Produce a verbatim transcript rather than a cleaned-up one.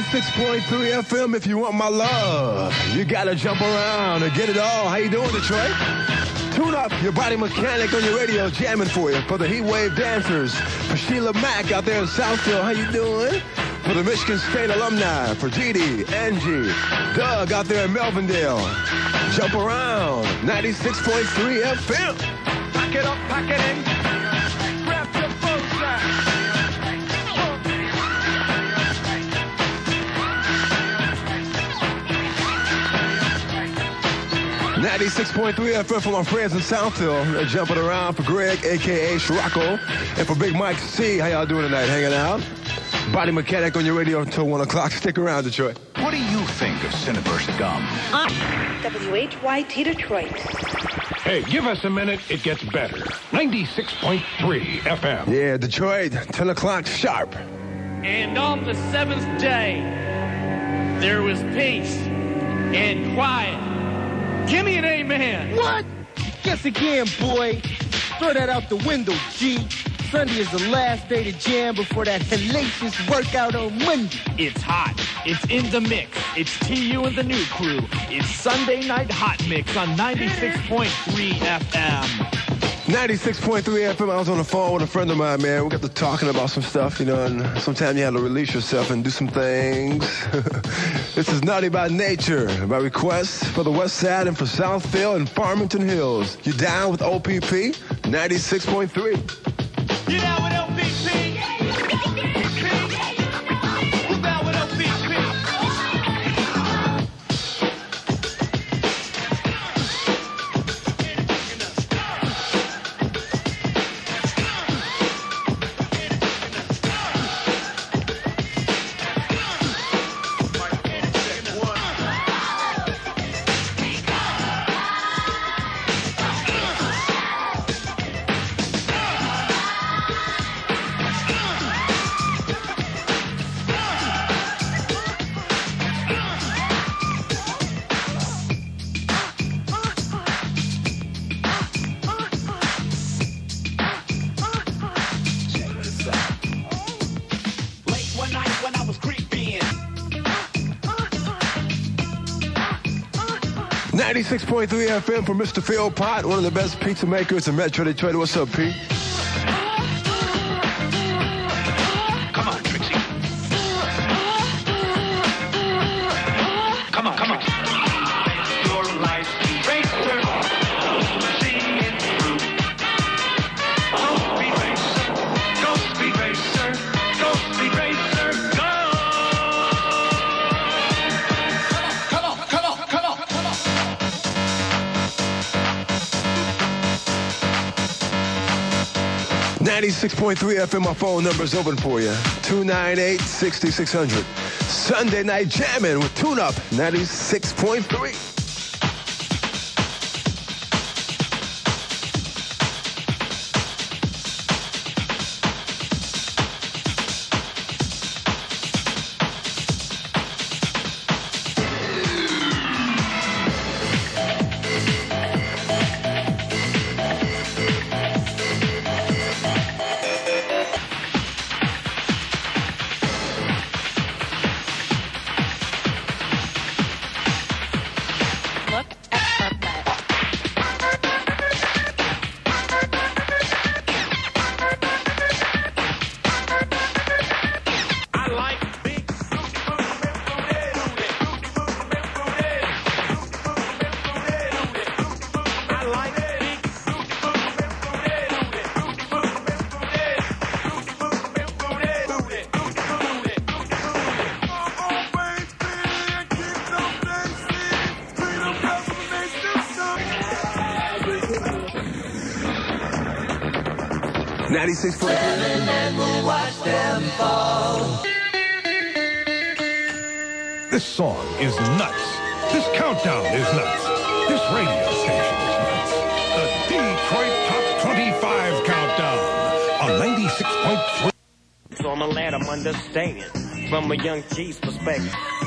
ninety-six point three F M. If you want my love, you gotta jump around and get it all. How you doing, Detroit? Tune up your body mechanic on your radio, jamming for you. For the Heat Wave dancers, for Sheila Mack out there in Southfield, how you doing? For the Michigan State alumni, for G D, Angie, Doug out there in Melvindale. Jump around, ninety-six point three F M. Pack it up, pack it in. Grab your phone strap. ninety-six point three F M for my friends in Southfield. They're jumping around for Greg, a k a. Scirocco, and for Big Mike C. How y'all doing tonight? Hanging out? Body mechanic on your radio until one o'clock. Stick around, Detroit. What do you think of Cineburst gum? W H Y T Detroit. Hey, give us a minute. It gets better. ninety-six point three F M. Yeah, Detroit, ten o'clock sharp. And on the seventh day, there was peace and quiet. Give me an amen. What? Guess again, boy. Throw that out the window, G. Sunday is the last day to jam before that hellacious workout on Monday. It's hot. It's in the mix. It's T U and the new crew. It's Sunday Night Hot Mix on ninety-six point three F M. ninety-six point three F M. I was on the phone with a friend of mine, man. We got to talking about some stuff, you know, and sometimes you have to release yourself and do some things. This is Naughty by Nature, by request for the West Side and for Southfield and Farmington Hills. You down with O P P? ninety-six point three. You down with O P P? You down with O P P? ninety-six point three F M for Mister Phil Pot, one of the best pizza makers in Metro Detroit. What's up, Pete? Come on, Trixie. Come on, come on. Your life racer. See it through. Go speed racer. Go speed racer. Go speed racer. Go. Come on, come on, come on, come on. ninety-six point three F M, my phone number's open for you. two nine eight, six six zero zero. Sunday Night Jamming with Tune Up, ninety-six point three. ninety-six point three. And we'll watch them fall. This song is nuts. This countdown is nuts. This radio station is nuts. The Detroit Top twenty-five Countdown on ninety-six point three. So I'm a lad, I'm understanding from a young G's perspective.